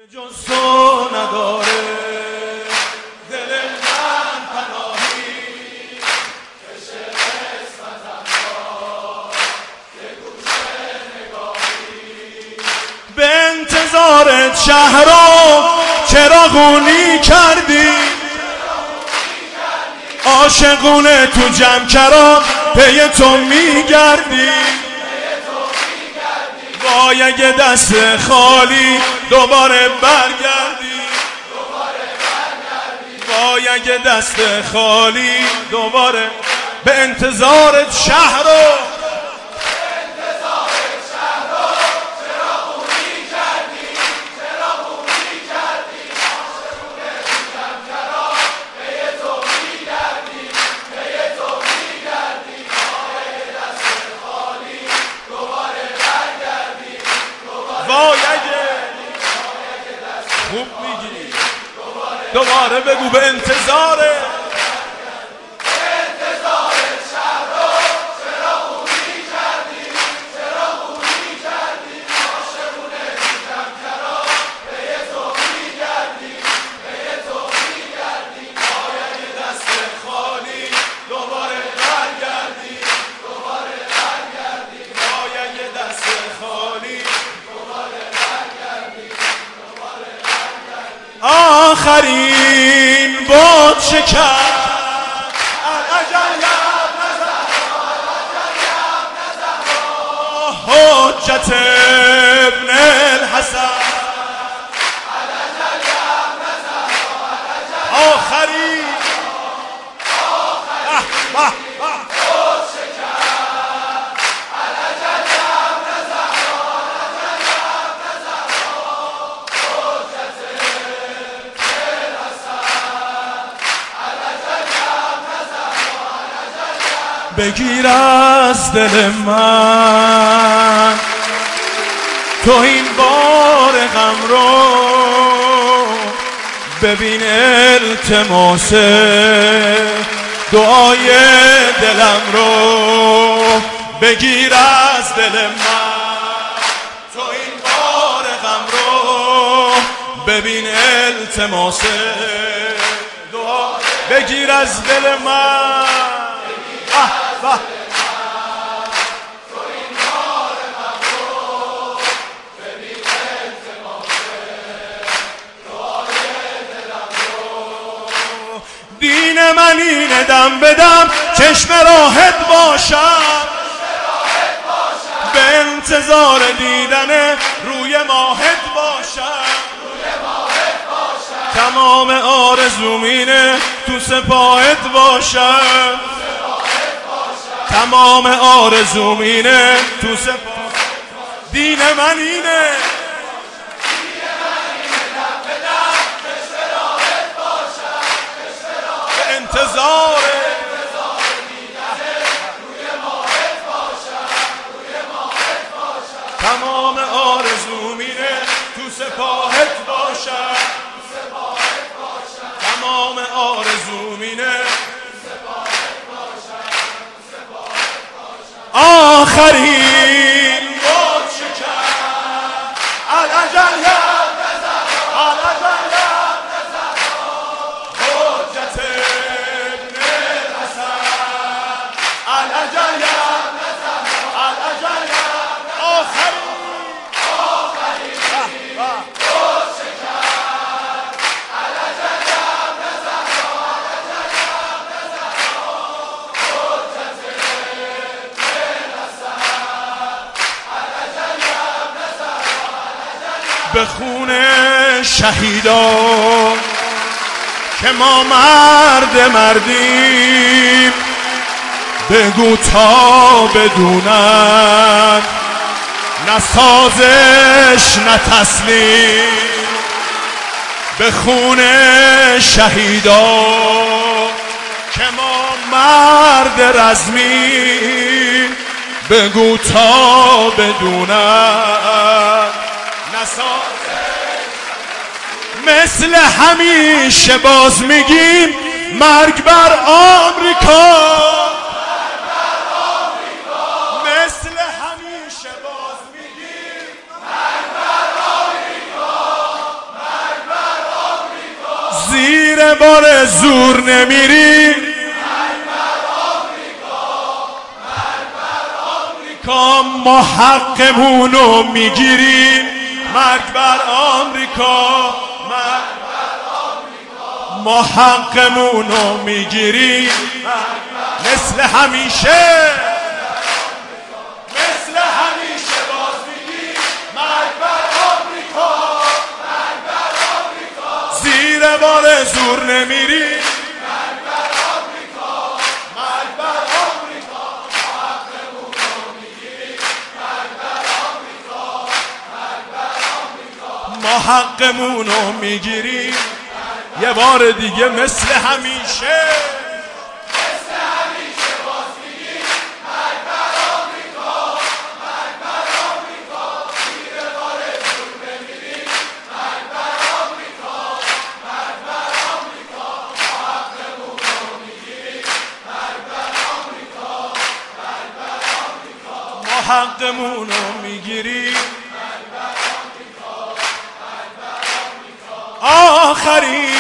جز تو نداره دل من پناهی کشه قسمتم را یه گوشه نگاهی به انتظارت شهرام چراغونی کردی عاشقونه تو جمکران پی تو میگردی وای اگه دست خالی دوباره برگردی وای اگه دست خالی دوباره به انتظارت شهرو وای اگه خوب میگی دوباره بگو به انتظاره شهرو چرا خوبی کردی چرا خوبی کردی عاشقونه دیدم کرا به تو میگردی به تو میگردی وای اگه دست خالی دوباره برگردی وای اگه دست خالی آخرین باد شکر الاجل یاب نظر حجت ابن الحسن الاجل یاب نظر آخرین بگیر از دل من تو این بار غم رو ببین التماس دعای دلم رو بگیر از دل من تو این بار غم رو ببین التماس دعا بگیر از دل من دین من اینه دم بدم چشم راحت باشم به انتظار دیدن روی ماهت باشم تمام آرزوم اینه تو سپاهت باشم تمام آرزوم اینه تو سپاه دین من اینه به انتظار تمام آرزوم اینه تو سپاهت باشم تمام آرزوم اینه آخرین باد شکر الاجل یاب نظر حجت ابن الحسن الاجل یاب نظر آخرین باد شکر الاجل یاب نظر به خون شهیدان که ما مردیم بگو تا بدونن نه سازش نه تسلیم به خون شهیدان که ما مرد رزمیم بگو تا بدونن مثل همیشه باز میگیم مرگ بر آمریکا مثل همیشه باز میگیم مرگ بر آمریکا زیر بار زور نمیری، ما حقمونو میگیریم. مرگ بر آمریکا، ما حقمونو میگیریم. مثل همیشه باز میگیم مرگ بر آمریکا، زیر بار زور نمیریم. ما حقمونو میگیریم. یه بار دیگه مثل همیشه باز میگیم مرگ بر آمریکا، زیر بار زور نمیریم. مرگ بر آمریکا، ما حقمونو میگیریم. مرگ بر آمریکا، ما حقمونو میگیریم. آخرین